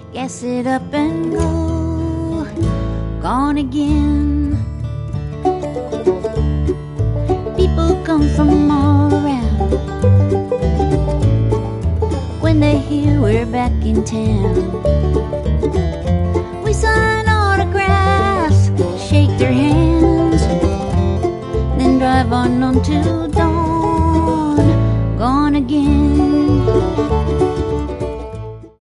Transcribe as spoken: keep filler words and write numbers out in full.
gas it up and go. Gone again. People come from all around when they hear we're back in town. We sign autographs, shake their hands, then drive on on to